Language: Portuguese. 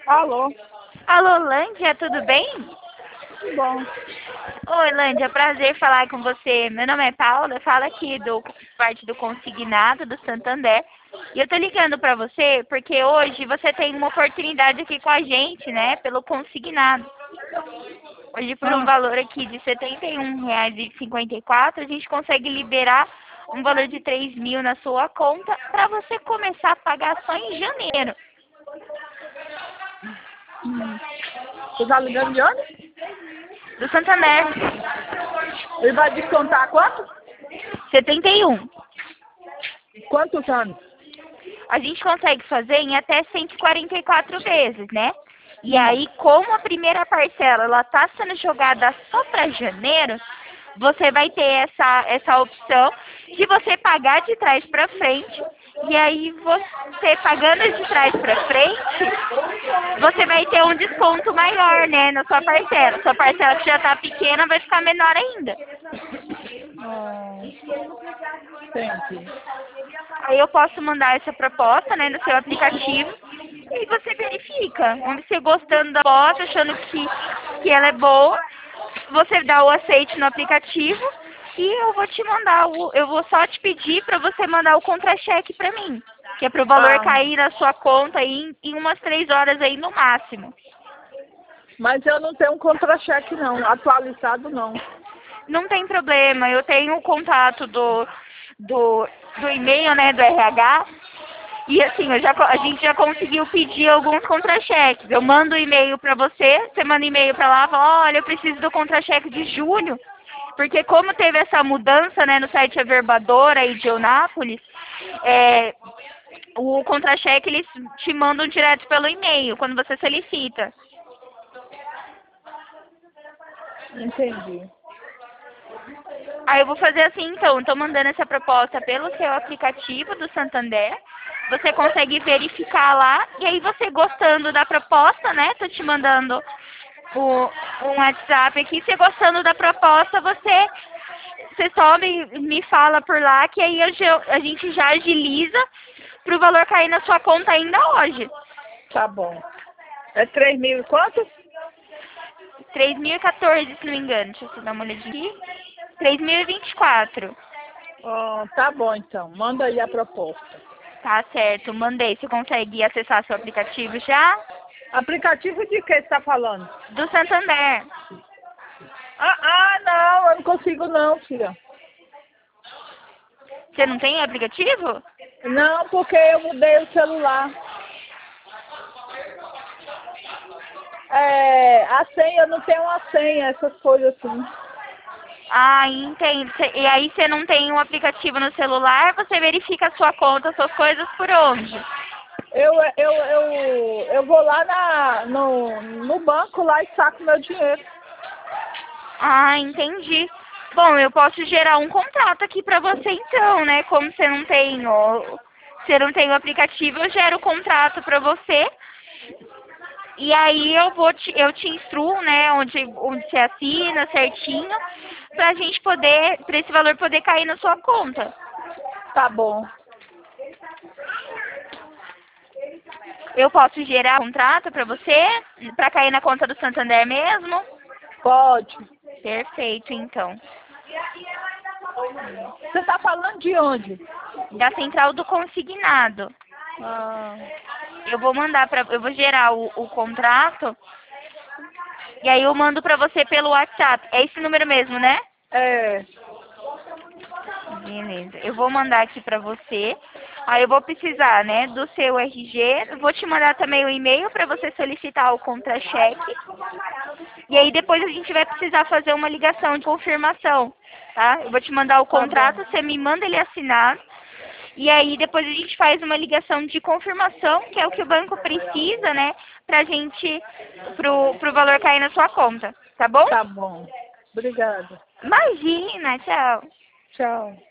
Alô, Alô, Lândia, tudo bem? tudo bom? Oi, Lândia, prazer falar com você. Meu nome é Paula, eu falo aqui do parte do Consignado do Santander. E eu tô ligando pra você porque hoje você tem uma oportunidade aqui com a gente, né, pelo Consignado. Hoje, por um Ah, valor aqui de R$ 71,54, a gente consegue liberar um valor de 3.000 na sua conta para você começar a pagar só em janeiro. você tá ligando de onde? Do Santander, Ele vai descontar quanto? 71. Quantos anos? A gente consegue fazer em até 144 vezes, né? E aí, como a primeira parcela ela está sendo jogada só para janeiro, você vai ter essa opção de você pagar de trás para frente. E aí, você pagando de trás para frente, você vai ter um desconto maior, né, na sua parcela. Sua parcela que já está pequena vai ficar menor ainda. Ah, entendi. Aí eu posso mandar essa proposta, né, no seu aplicativo e aí você verifica. Onde você gostando da foto, achando que ela é boa, você dá o aceite no aplicativo e eu vou te mandar, eu vou só te pedir para você mandar o contra-cheque para mim, que é para o valor Ah, cair na sua conta aí em umas 3 horas aí no máximo. mas eu não tenho um contra-cheque não, atualizado não. Não tem problema, eu tenho o contato do e-mail, né, do RH. E assim, a gente já conseguiu pedir alguns contra-cheques. Eu mando o e-mail para você, você manda e-mail para lá, fala, olha, eu preciso do contra-cheque de julho, porque como teve essa mudança, né, no site Averbadora aí de Eunápolis, o contra-cheque eles te mandam direto pelo e-mail, quando você solicita. Entendi. Aí eu vou fazer assim, então, estou mandando essa proposta pelo seu aplicativo do Santander. Você consegue verificar lá, e aí você gostando da proposta, né? Tô te mandando um WhatsApp aqui. Você gostando da proposta, você só me fala por lá, que aí a gente já agiliza para o valor cair na sua conta ainda hoje. Tá bom. É 3.000 e quanto? 3.014, se não me engano. Deixa eu dar uma olhadinha aqui. 3.024. Tá bom então, manda aí a proposta. Tá certo, mandei. Você consegue acessar seu aplicativo já? Aplicativo de que você tá falando? Do Santander. Não, eu não consigo não, filha. Você não tem aplicativo? Não, porque eu mudei o celular. A senha, eu não tenho uma senha, essas coisas assim. Ah, entendo. E aí você não tem um aplicativo no celular, você verifica a sua conta, suas coisas por onde? Eu vou lá no banco lá e saco meu dinheiro. Ah, entendi. Bom, eu posso gerar um contrato aqui pra você então, né? Como você não tem o aplicativo, eu gero o contrato pra você. E aí eu te instruo, né, onde você assina certinho, pra gente poder, pra esse valor poder cair na sua conta. Tá bom. Eu posso gerar um contrato pra você, pra cair na conta do Santander mesmo? Pode. Perfeito, então. Você tá falando de onde? Da central do consignado. Ah, Eu vou gerar o contrato e aí eu mando pra você pelo WhatsApp. É esse número mesmo, né? é. Beleza. Eu vou mandar aqui pra você. Aí eu vou precisar, né, do seu RG. Eu vou te mandar também o e-mail pra você solicitar o contra-cheque. E aí depois a gente vai precisar fazer uma ligação de confirmação, tá? Eu vou te mandar o Tá bom. contrato, você me manda ele assinado. E aí depois a gente faz uma ligação de confirmação, que é o que o banco precisa, né, pra gente, pro valor cair na sua conta, tá bom? Tá bom. Obrigada. Imagina, tchau. Tchau.